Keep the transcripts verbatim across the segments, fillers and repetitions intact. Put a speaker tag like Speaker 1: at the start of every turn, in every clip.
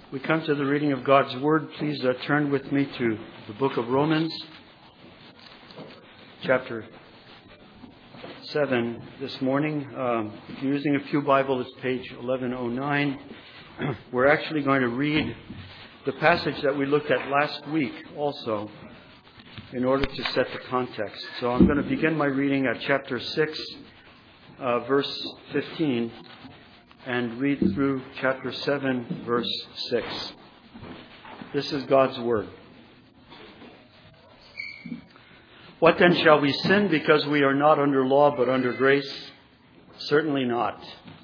Speaker 1: We come to the reading of God's Word. Please uh, turn with me to the book of Romans, chapter seven this morning. Um, if you're using a Pew Bible, it's page eleven oh nine. We're actually going to read the passage that we looked at last week also in order to set the context. So I'm going to begin my reading at chapter six, uh, verse fifteen. And read through chapter seven, verse six. This is God's Word. What then shall we sin because we are not under law but under grace? Certainly not.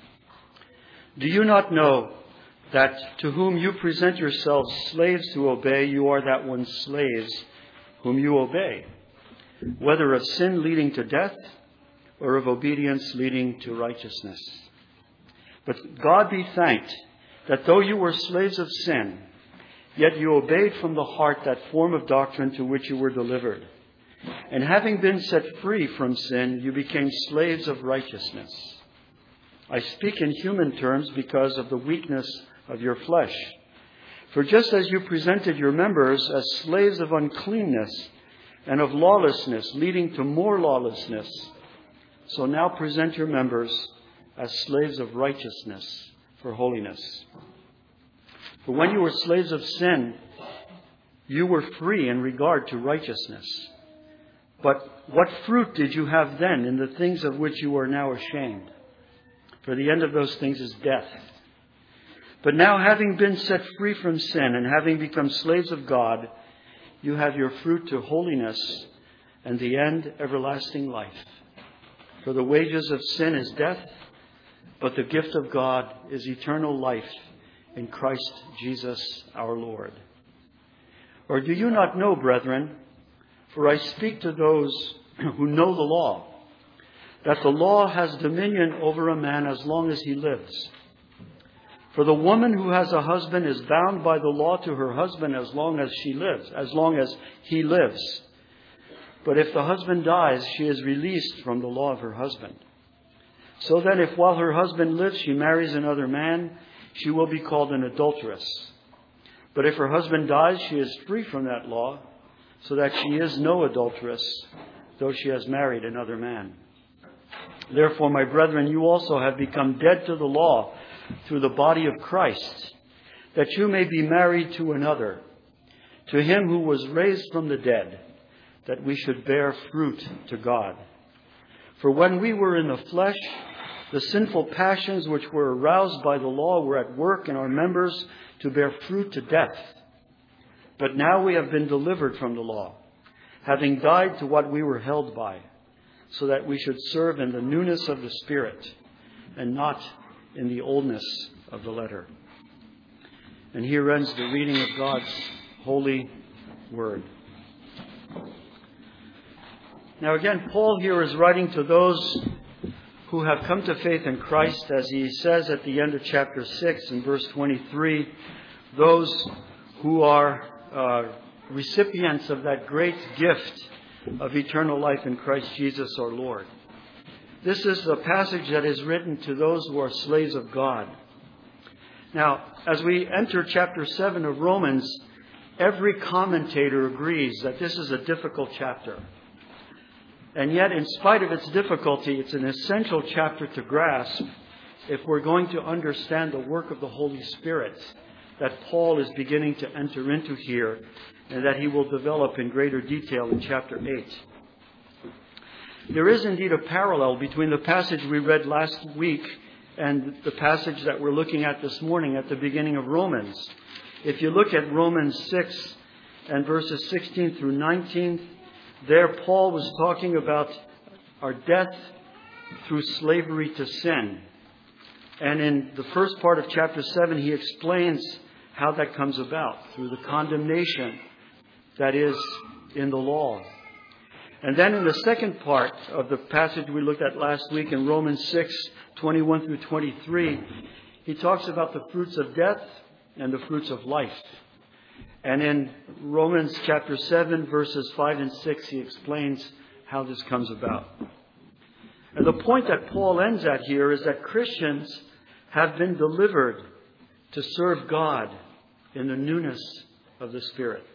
Speaker 1: Do you not know that to whom you present yourselves slaves to obey, you are that one's slaves whom you obey, whether of sin leading to death or of obedience leading to righteousness? But God be thanked that though you were slaves of sin, yet you obeyed from the heart that form of doctrine to which you were delivered. And having been set free from sin, you became slaves of righteousness. I speak in human terms because of the weakness of your flesh. For just as you presented your members as slaves of uncleanness and of lawlessness, leading to more lawlessness, so now present your members as slaves of righteousness for holiness. For when you were slaves of sin, you were free in regard to righteousness. But what fruit did you have then in the things of which you are now ashamed? For the end of those things is death. But now, having been set free from sin and having become slaves of God, you have your fruit to holiness and the end everlasting life. For the wages of sin is death, but the gift of God is eternal life in Christ Jesus our Lord. Or do you not know, brethren, for I speak to those who know the law, that the law has dominion over a man as long as he lives. For the woman who has a husband is bound by the law to her husband as long as she lives, as long as he lives. But if the husband dies, she is released from the law of her husband. So then, if while her husband lives she marries another man, she will be called an adulteress. But if her husband dies, she is free from that law, so that she is no adulteress, though she has married another man. Therefore, my brethren, you also have become dead to the law through the body of Christ, that you may be married to another, to him who was raised from the dead, that we should bear fruit to God. For when we were in the flesh, the sinful passions which were aroused by the law were at work in our members to bear fruit to death. But now we have been delivered from the law, having died to what we were held by, so that we should serve in the newness of the Spirit and not in the oldness of the letter. And here ends the reading of God's holy word. Now again, Paul here is writing to those who have come to faith in Christ, as he says at the end of chapter six in verse twenty-three, those who are uh, recipients of that great gift of eternal life in Christ Jesus our Lord. This is the passage that is written to those who are slaves of God. Now, as we enter chapter seven of Romans, every commentator agrees that this is a difficult chapter. And yet, in spite of its difficulty, it's an essential chapter to grasp if we're going to understand the work of the Holy Spirit that Paul is beginning to enter into here and that he will develop in greater detail in chapter eight. There is indeed a parallel between the passage we read last week and the passage that we're looking at this morning at the beginning of Romans. If you look at Romans six and verses sixteen through nineteen, there Paul was talking about our death through slavery to sin. And in the first part of chapter seven, he explains how that comes about through the condemnation that is in the law. And then in the second part of the passage we looked at last week in Romans six, twenty-one through twenty-three, he talks about the fruits of death and the fruits of life. And in Romans chapter seven, verses five and six, he explains how this comes about. And the point that Paul ends at here is that Christians have been delivered to serve God in the newness of the Spirit.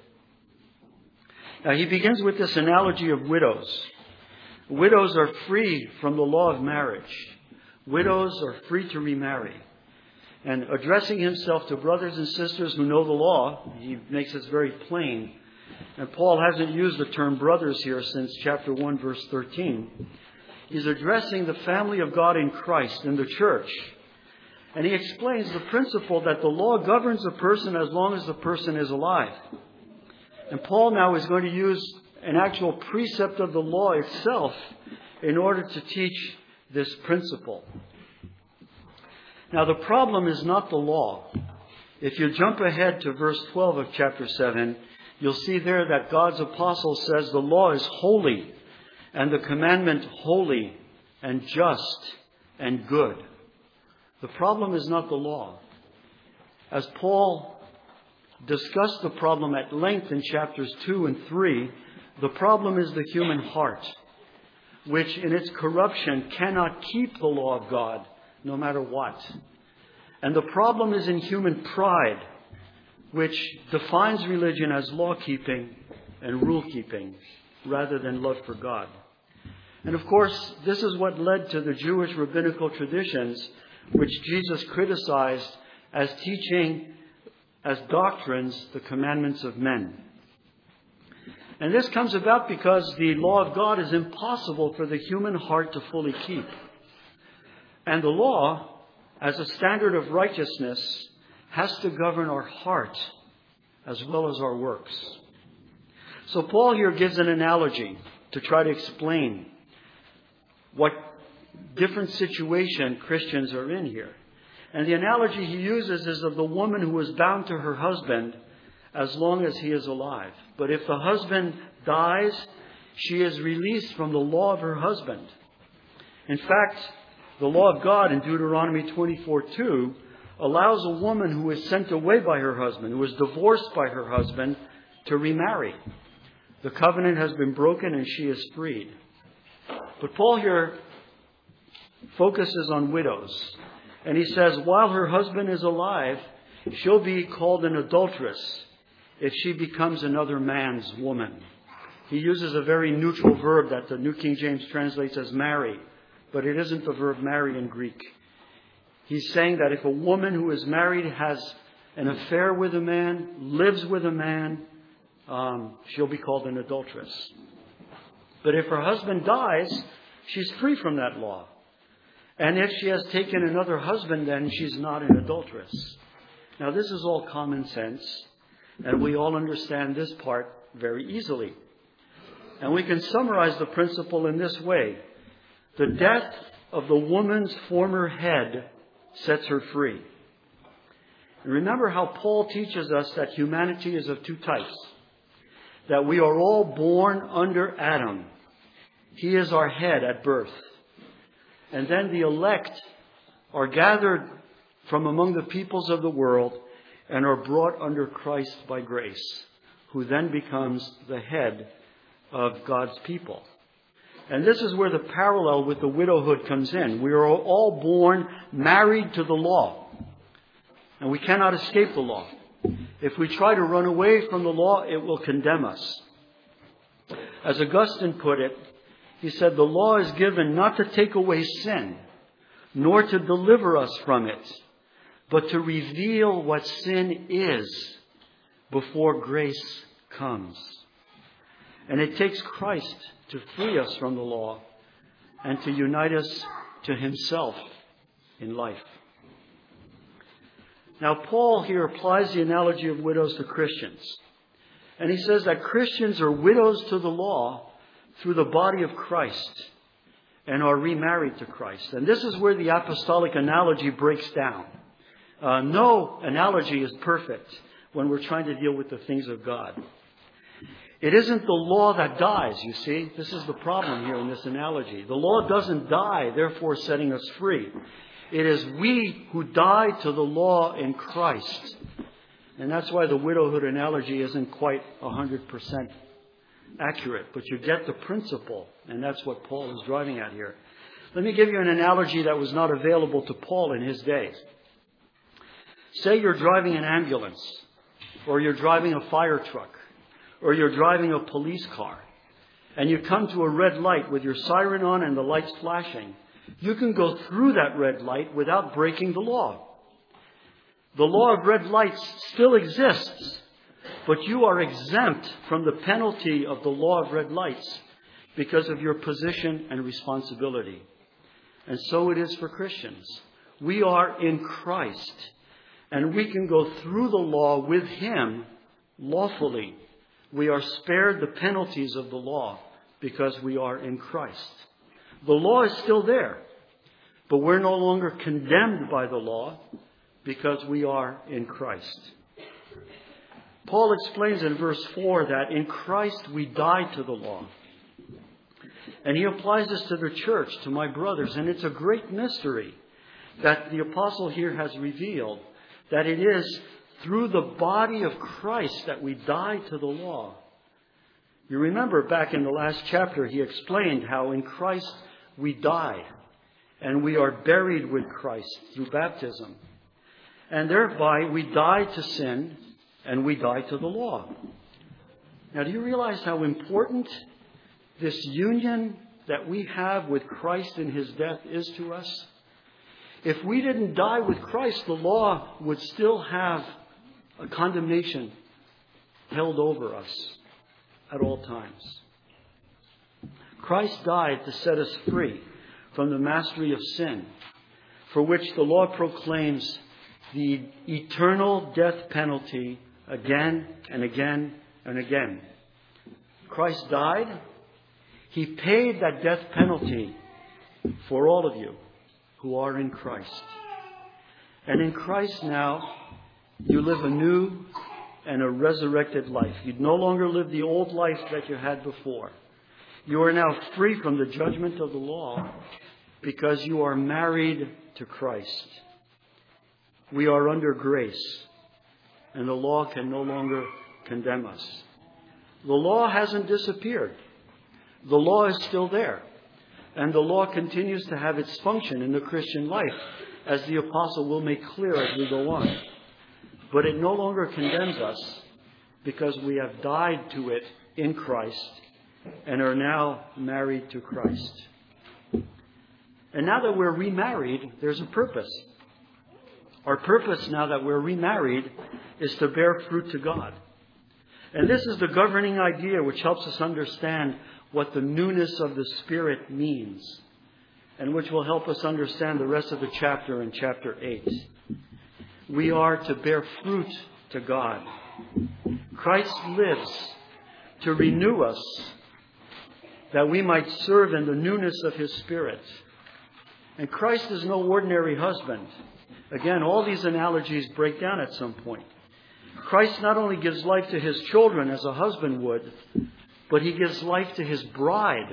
Speaker 1: Now, he begins with this analogy of widows. Widows are free from the law of marriage. Widows are free to remarry. And addressing himself to brothers and sisters who know the law, he makes this very plain. And Paul hasn't used the term brothers here since chapter one, verse thirteen. He's addressing the family of God in Christ, in the church. And he explains the principle that the law governs a person as long as the person is alive. And Paul now is going to use an actual precept of the law itself in order to teach this principle. Now, the problem is not the law. If you jump ahead to verse twelve of chapter seven, you'll see there that God's apostle says the law is holy and the commandment holy and just and good. The problem is not the law. As Paul discussed the problem at length in chapters two and three, the problem is the human heart, which in its corruption cannot keep the law of God, no matter what. And the problem is in human pride, which defines religion as law-keeping and rule-keeping, rather than love for God. And of course, this is what led to the Jewish rabbinical traditions, which Jesus criticized as teaching, as doctrines, the commandments of men. And this comes about because the law of God is impossible for the human heart to fully keep. And the law, as a standard of righteousness, has to govern our heart as well as our works. So Paul here gives an analogy to try to explain what different situation Christians are in here. And the analogy he uses is of the woman who is bound to her husband as long as he is alive. But if the husband dies, she is released from the law of her husband. In fact, the law of God in Deuteronomy twenty-four two allows a woman who is sent away by her husband, who is divorced by her husband, to remarry. The covenant has been broken and she is freed. But Paul here focuses on widows. And he says, while her husband is alive, she'll be called an adulteress if she becomes another man's woman. He uses a very neutral verb that the New King James translates as marry, but it isn't the verb marry in Greek. He's saying that if a woman who is married has an affair with a man, lives with a man, um, she'll be called an adulteress. But if her husband dies, she's free from that law. And if she has taken another husband, then she's not an adulteress. Now, this is all common sense, and we all understand this part very easily. And we can summarize the principle in this way. The death of the woman's former head sets her free. And remember how Paul teaches us that humanity is of two types. That we are all born under Adam. He is our head at birth. And then the elect are gathered from among the peoples of the world and are brought under Christ by grace, who then becomes the head of God's people. And this is where the parallel with the widowhood comes in. We are all born married to the law, and we cannot escape the law. If we try to run away from the law, it will condemn us. As Augustine put it, he said, the law is given not to take away sin, nor to deliver us from it, but to reveal what sin is before grace comes. And it takes Christ to free us from the law and to unite us to himself in life. Now, Paul here applies the analogy of widows to Christians. And he says that Christians are widows to the law through the body of Christ and are remarried to Christ. And this is where the apostolic analogy breaks down. Uh, no analogy is perfect when we're trying to deal with the things of God. It isn't the law that dies, you see. This is the problem here in this analogy. The law doesn't die, therefore setting us free. It is we who die to the law in Christ. And that's why the widowhood analogy isn't quite one hundred percent accurate. But you get the principle, and that's what Paul is driving at here. Let me give you an analogy that was not available to Paul in his days. Say you're driving an ambulance, or you're driving a fire truck, or you're driving a police car, and you come to a red light with your siren on and the lights flashing, you can go through that red light without breaking the law. The law of red lights still exists, but you are exempt from the penalty of the law of red lights because of your position and responsibility. And so it is for Christians. We are in Christ, and we can go through the law with Him lawfully. We are spared the penalties of the law because we are in Christ. The law is still there, but we're no longer condemned by the law because we are in Christ. Paul explains in verse four that in Christ we died to the law. And he applies this to the church, to my brothers, and it's a great mystery that the apostle here has revealed, that it is through the body of Christ that we die to the law. You remember back in the last chapter, he explained how in Christ we die, and we are buried with Christ through baptism. And thereby we die to sin, and we die to the law. Now, do you realize how important this union that we have with Christ in His death is to us? If we didn't die with Christ, the law would still have a condemnation held over us at all times. Christ died to set us free from the mastery of sin, for which the law proclaims the eternal death penalty again and again and again. Christ died. He paid that death penalty for all of you who are in Christ. And in Christ now, you live a new and a resurrected life. You no longer live the old life that you had before. You are now free from the judgment of the law because you are married to Christ. We are under grace, and the law can no longer condemn us. The law hasn't disappeared. The law is still there. And the law continues to have its function in the Christian life, as the apostle will make clear as we go on. But it no longer condemns us because we have died to it in Christ and are now married to Christ. And now that we're remarried, there's a purpose. Our purpose now that we're remarried is to bear fruit to God. And this is the governing idea which helps us understand what the newness of the Spirit means, and which will help us understand the rest of the chapter in chapter eight. We are to bear fruit to God. Christ lives to renew us, that we might serve in the newness of His Spirit. And Christ is no ordinary husband. Again, all these analogies break down at some point. Christ not only gives life to His children as a husband would, but He gives life to His bride.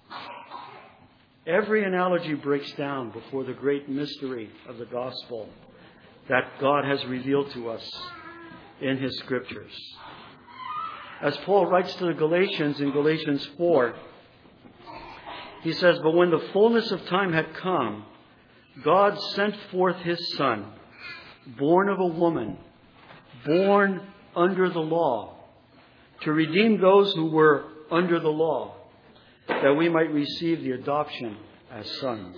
Speaker 1: Every analogy breaks down before the great mystery of the gospel that God has revealed to us in His Scriptures. As Paul writes to the Galatians in Galatians four, he says, "But when the fullness of time had come, God sent forth His Son, born of a woman, born under the law, to redeem those who were under the law, that we might receive the adoption as sons."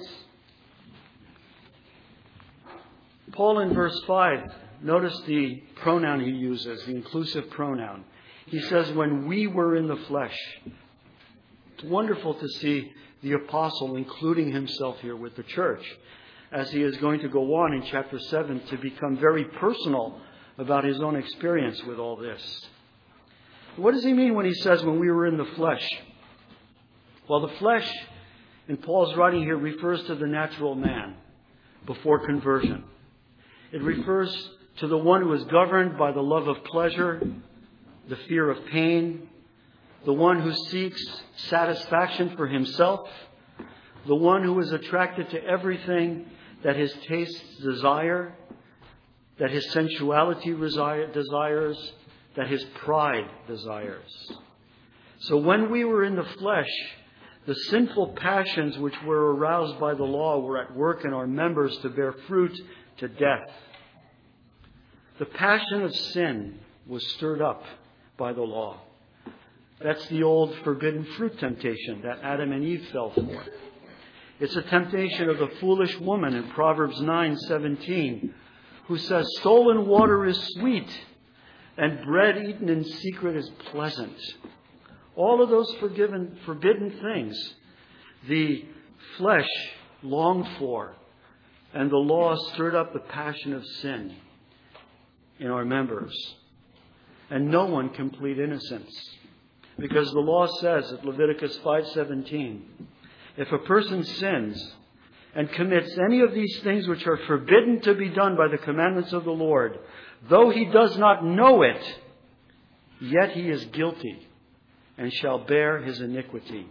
Speaker 1: Paul in verse five, notice the pronoun he uses, the inclusive pronoun. He says, when we were in the flesh. It's wonderful to see the apostle including himself here with the church, as he is going to go on in chapter seven to become very personal about his own experience with all this. What does he mean when he says when we were in the flesh? Well, the flesh in Paul's writing here refers to the natural man before conversion. It refers to the one who is governed by the love of pleasure, the fear of pain, the one who seeks satisfaction for himself, the one who is attracted to everything that his tastes desire, that his sensuality desires, that his pride desires. So when we were in the flesh, the sinful passions which were aroused by the law were at work in our members to bear fruit to death. The passion of sin was stirred up by the law. That's the old forbidden fruit temptation that Adam and Eve fell for. It's a temptation of the foolish woman in Proverbs nine seventeen, who says, stolen water is sweet, and bread eaten in secret is pleasant. All of those forgiven, forbidden things the flesh longed for, and the law stirred up the passion of sin in our members. And no one can plead innocence, because the law says at Leviticus five seventeen, if a person sins and commits any of these things which are forbidden to be done by the commandments of the Lord, though he does not know it, yet he is guilty and shall bear his iniquity.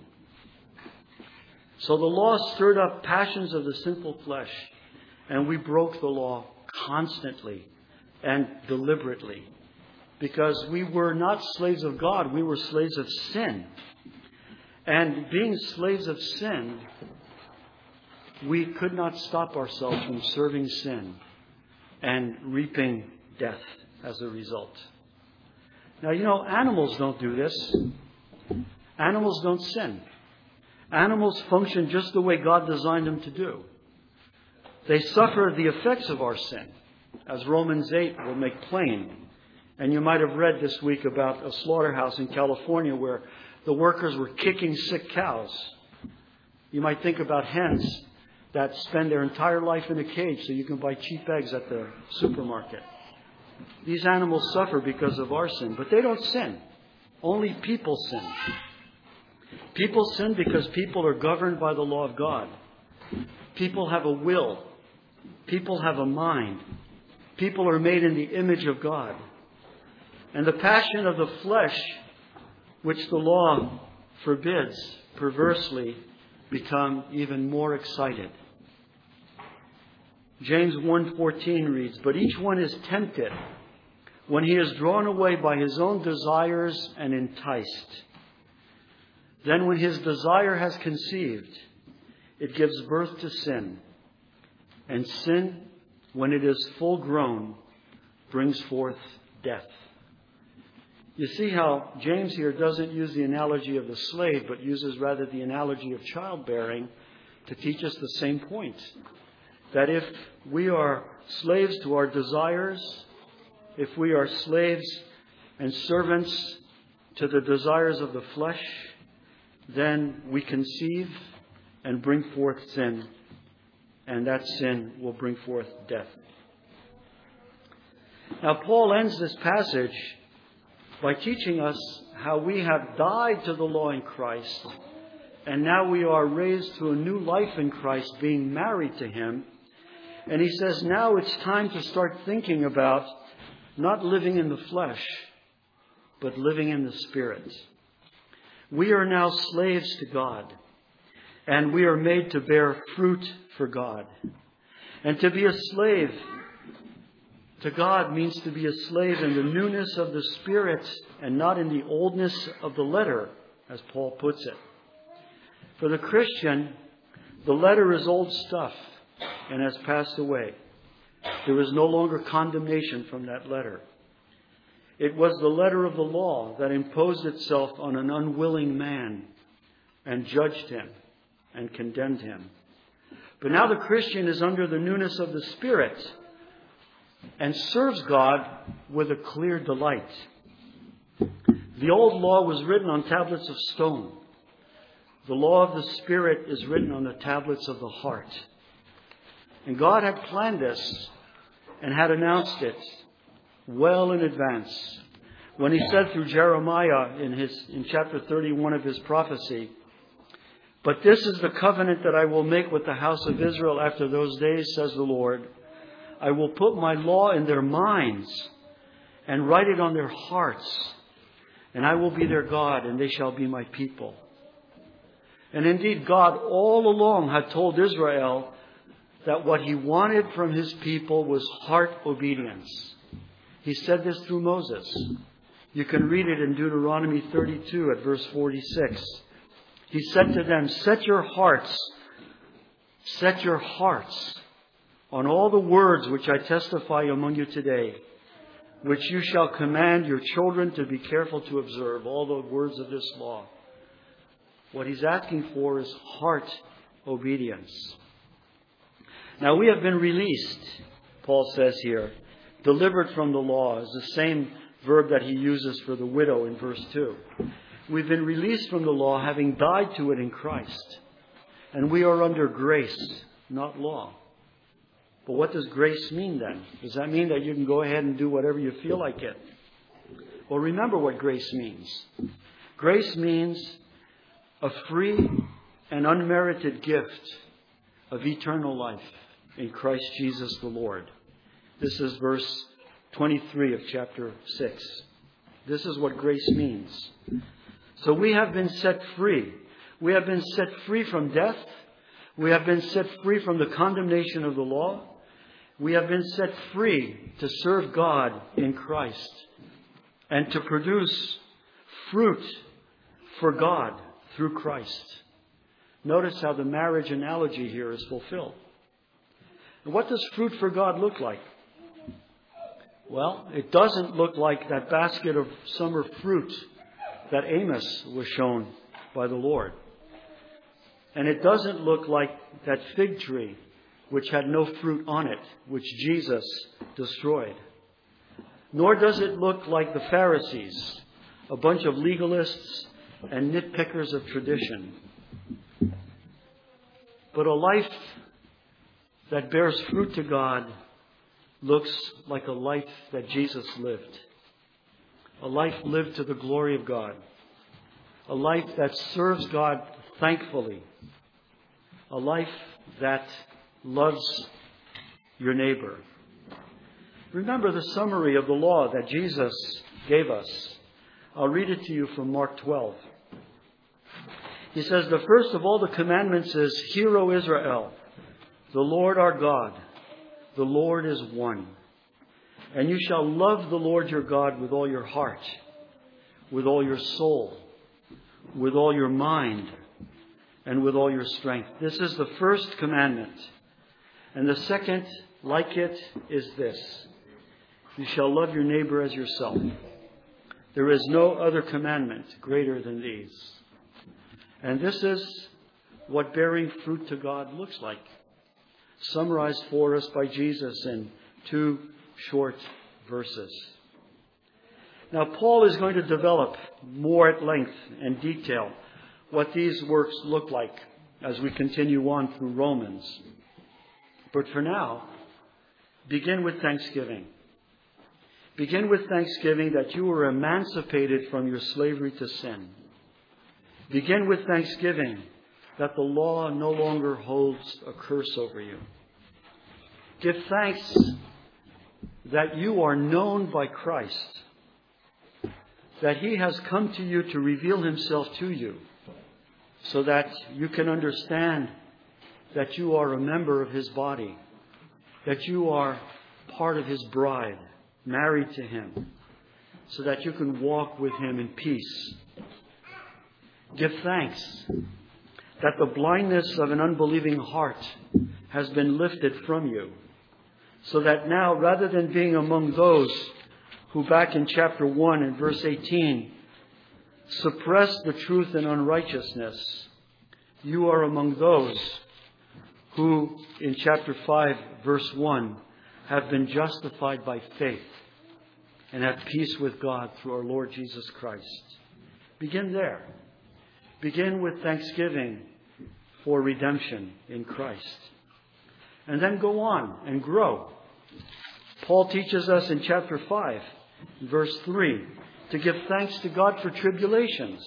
Speaker 1: So the law stirred up passions of the sinful flesh, and we broke the law constantly and deliberately, because we were not slaves of God, we were slaves of sin. And being slaves of sin, we could not stop ourselves from serving sin and reaping death as a result. Now, you know, animals don't do this. Animals don't sin. Animals function just the way God designed them to do. They suffer the effects of our sin, as Romans eight will make plain. And you might have read this week about a slaughterhouse in California where the workers were kicking sick cows. You might think about hens that spend their entire life in a cage so you can buy cheap eggs at the supermarket. These animals suffer because of our sin, but they don't sin. Only people sin. People sin because people are governed by the law of God. People have a will. People have a mind. People are made in the image of God. And the passion of the flesh, which the law forbids, perversely become even more excited. James one fourteen reads, but each one is tempted when he is drawn away by his own desires and enticed. Then when his desire has conceived, it gives birth to sin. And sin, when it is full grown, brings forth death. You see how James here doesn't use the analogy of the slave, but uses rather the analogy of childbearing to teach us the same point. That if we are slaves to our desires, if we are slaves and servants to the desires of the flesh, then we conceive and bring forth sin, and that sin will bring forth death. Now, Paul ends this passage by teaching us how we have died to the law in Christ, and now we are raised to a new life in Christ, being married to Him. And he says now it's time to start thinking about not living in the flesh, but living in the Spirit. We are now slaves to God, and we are made to bear fruit for God. And to be a slave to God means to be a slave in the newness of the Spirit and not in the oldness of the letter, as Paul puts it. For the Christian, the letter is old stuff and has passed away. There is no longer condemnation from that letter. It was the letter of the law that imposed itself on an unwilling man and judged him and condemned him. But now the Christian is under the newness of the Spirit and serves God with a clear delight. The old law was written on tablets of stone. The law of the Spirit is written on the tablets of the heart. And God had planned this and had announced it well in advance when He said through Jeremiah in his in chapter thirty-one of his prophecy, "But this is the covenant that I will make with the house of Israel after those days, says the Lord. I will put my law in their minds and write it on their hearts, and I will be their God, and they shall be my people." And indeed, God all along had told Israel that what He wanted from His people was heart obedience. He said this through Moses. You can read it in Deuteronomy thirty-two at verse forty-six. He said to them, set your hearts, set your hearts on all the words which I testify among you today. which you shall command your children to be careful to observe, all the words of this law. What he's asking for is heart obedience. Now we have been released, Paul says here. Delivered from the law is the same verb that he uses for the widow in verse two. We've been released from the law, having died to it in Christ. And we are under grace, not law. But what does grace mean then? Does that mean that you can go ahead and do whatever you feel like it? Well, remember what grace means. Grace means a free and unmerited gift of eternal life in Christ Jesus the Lord. This is verse twenty-three of chapter six. This is what grace means. So we have been set free. We have been set free from death. We have been set free from the condemnation of the law. We have been set free to serve God in Christ and to produce fruit for God through Christ. Notice how the marriage analogy here is fulfilled. And what does fruit for God look like? Well, it doesn't look like that basket of summer fruit that Amos was shown by the Lord. And it doesn't look like that fig tree which had no fruit on it, which Jesus destroyed. Nor does it look like the Pharisees, a bunch of legalists and nitpickers of tradition. But a life that bears fruit to God looks like a life that Jesus lived. A life lived to the glory of God. A life that serves God thankfully. A life that loves your neighbor. Remember the summary of the law that Jesus gave us. I'll read it to you from Mark twelve. He says, the first of all the commandments is, Hear, O Israel, the Lord our God, the Lord is one. And you shall love the Lord your God with all your heart, with all your soul, with all your mind, and with all your strength. This is the first commandment. And the second, like it, is this. You shall love your neighbor as yourself. There is no other commandment greater than these. And this is what bearing fruit to God looks like. Summarized for us by Jesus in two short verses. Now, Paul is going to develop more at length and detail what these works look like as we continue on through Romans. But for now, begin with thanksgiving. Begin with thanksgiving that you were emancipated from your slavery to sin. Begin with thanksgiving that the law no longer holds a curse over you. Give thanks that you are known by Christ, that He has come to you to reveal Himself to you, so that you can understand that you are a member of His body, that you are part of His bride, married to Him, so that you can walk with Him in peace. Give thanks that the blindness of an unbelieving heart has been lifted from you, so that now, rather than being among those who back in chapter one and verse eighteen suppress the truth in unrighteousness, you are among those who in chapter five verse one have been justified by faith and have peace with God through our Lord Jesus Christ. Begin there. Begin with thanksgiving for redemption in Christ. And then go on and grow. Paul teaches us in chapter five, verse three, to give thanks to God for tribulations.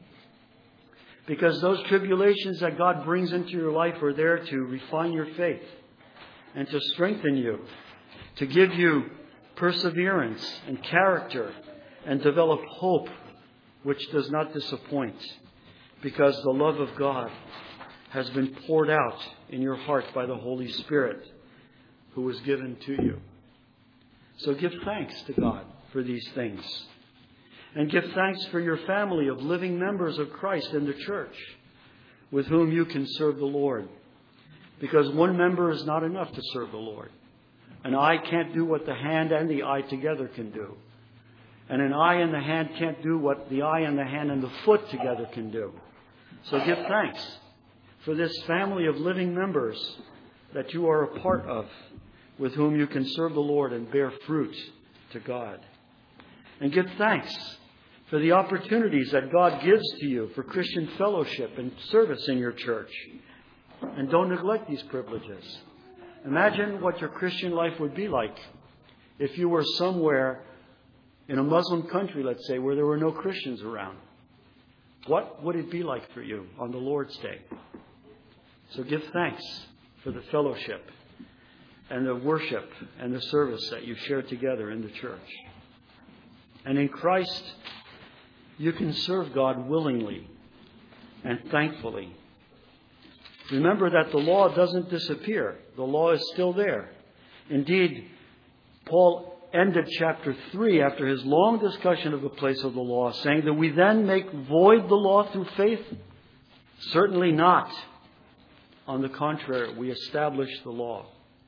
Speaker 1: Because those tribulations that God brings into your life are there to refine your faith and to strengthen you, to give you perseverance and character and develop hope which does not disappoint, because the love of God has been poured out in your heart by the Holy Spirit who was given to you. So give thanks to God for these things. And give thanks for your family of living members of Christ in the church with whom you can serve the Lord. Because one member is not enough to serve the Lord. An eye can't do what the hand and the eye together can do. And an eye and the hand can't do what the eye and the hand and the foot together can do. So give thanks for this family of living members that you are a part of, with whom you can serve the Lord and bear fruit to God. And give thanks for the opportunities that God gives to you for Christian fellowship and service in your church. And don't neglect these privileges. Imagine what your Christian life would be like if you were somewhere in a Muslim country, let's say, where there were no Christians around. What would it be like for you on the Lord's Day? So give thanks for the fellowship and the worship and the service that you share together in the church. And in Christ, you can serve God willingly and thankfully. Remember that the law doesn't disappear. The law is still there. Indeed, Paul ended chapter three after his long discussion of the place of the law, saying that we then make void the law through faith? Certainly not. On the contrary, we establish the law.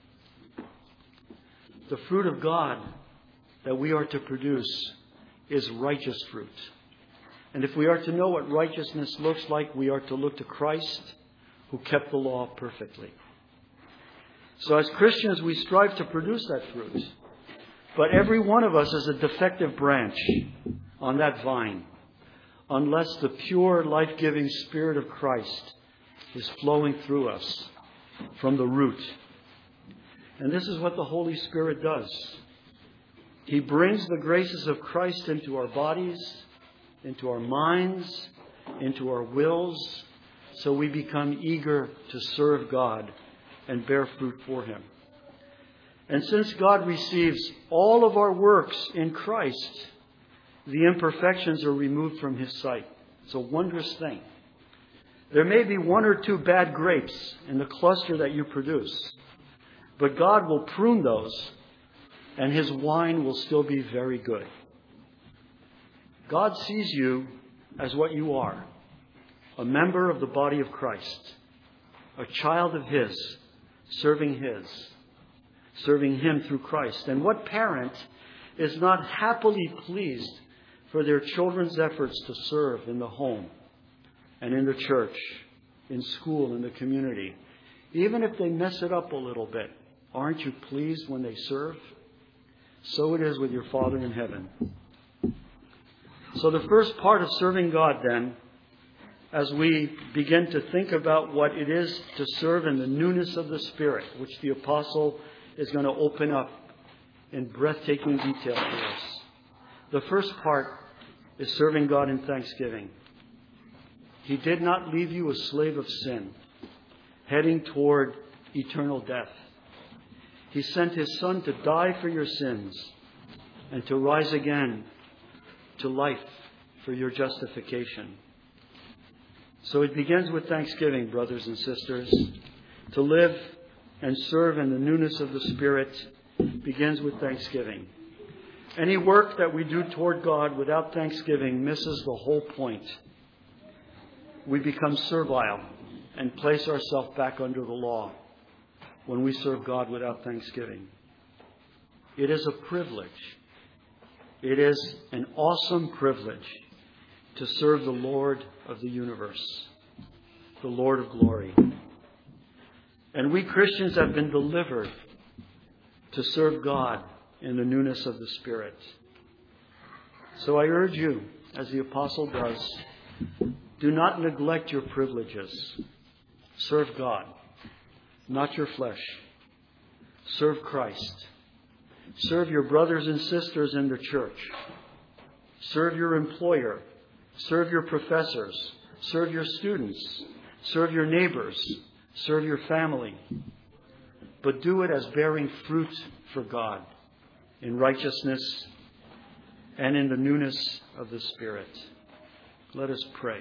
Speaker 1: The fruit of God that we are to produce is righteous fruit. And if we are to know what righteousness looks like, we are to look to Christ, who kept the law perfectly. So as Christians, we strive to produce that fruit. But every one of us is a defective branch on that vine, unless the pure, life-giving Spirit of Christ is flowing through us from the root. And this is what the Holy Spirit does. He brings the graces of Christ into our bodies, into our minds, into our wills, so we become eager to serve God and bear fruit for Him. And since God receives all of our works in Christ, the imperfections are removed from His sight. It's a wondrous thing. There may be one or two bad grapes in the cluster that you produce, but God will prune those, and His wine will still be very good. God sees you as what you are, a member of the body of Christ, a child of His, serving His, serving Him through Christ. And what parent is not happily pleased for their children's efforts to serve in the home and in the church, in school, in the community? Even if they mess it up a little bit, aren't you pleased when they serve? So it is with your Father in heaven. So the first part of serving God then, as we begin to think about what it is to serve in the newness of the Spirit, which the Apostle is going to open up in breathtaking detail for us. The first part is serving God in thanksgiving. He did not leave you a slave of sin, heading toward eternal death. He sent His Son to die for your sins and to rise again to life for your justification. So it begins with thanksgiving, brothers and sisters. To live and serve in the newness of the Spirit begins with thanksgiving. Any work that we do toward God without thanksgiving misses the whole point. We become servile and place ourselves back under the law when we serve God without thanksgiving. It is a privilege. It is an awesome privilege to serve the Lord of the universe, the Lord of glory. And we Christians have been delivered to serve God in the newness of the Spirit. So I urge you, as the Apostle does, do not neglect your privileges. Serve God, not your flesh. Serve Christ. Serve your brothers and sisters in the church. Serve your employer. Serve your professors. Serve your students. Serve your neighbors. Serve your family. But do it as bearing fruit for God in righteousness and in the newness of the Spirit. Let us pray.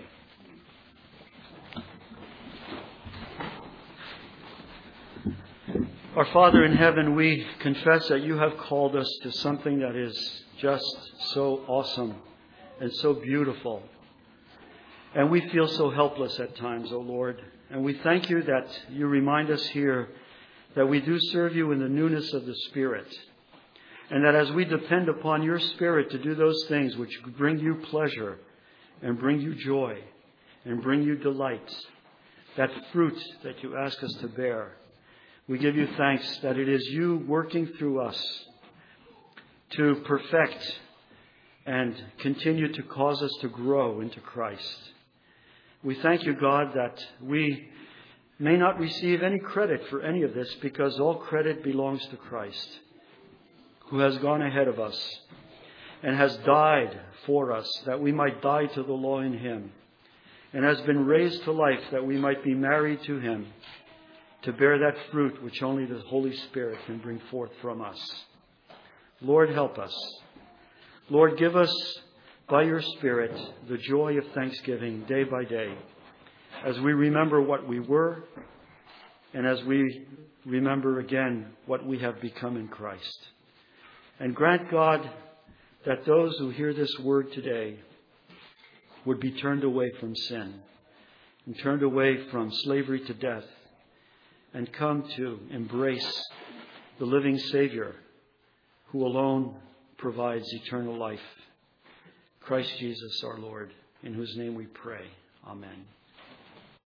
Speaker 1: Our Father in heaven, we confess that you have called us to something that is just so awesome and so beautiful. And we feel so helpless at times, O Lord. And we thank you that you remind us here that we do serve you in the newness of the Spirit, and that as we depend upon your Spirit to do those things which bring you pleasure and bring you joy and bring you delight, that fruit that you ask us to bear, we give you thanks that it is you working through us to perfect and continue to cause us to grow into Christ. We thank you, God, that we may not receive any credit for any of this, because all credit belongs to Christ, who has gone ahead of us and has died for us that we might die to the law in him, and has been raised to life that we might be married to him, to bear that fruit which only the Holy Spirit can bring forth from us. Lord, help us. Lord, give us by your Spirit the joy of thanksgiving day by day, as we remember what we were and as we remember again what we have become in Christ. And grant, God, that those who hear this word today would be turned away from sin and turned away from slavery to death and come to embrace the living Savior who alone provides eternal life. Christ Jesus our Lord, in whose name we pray. Amen.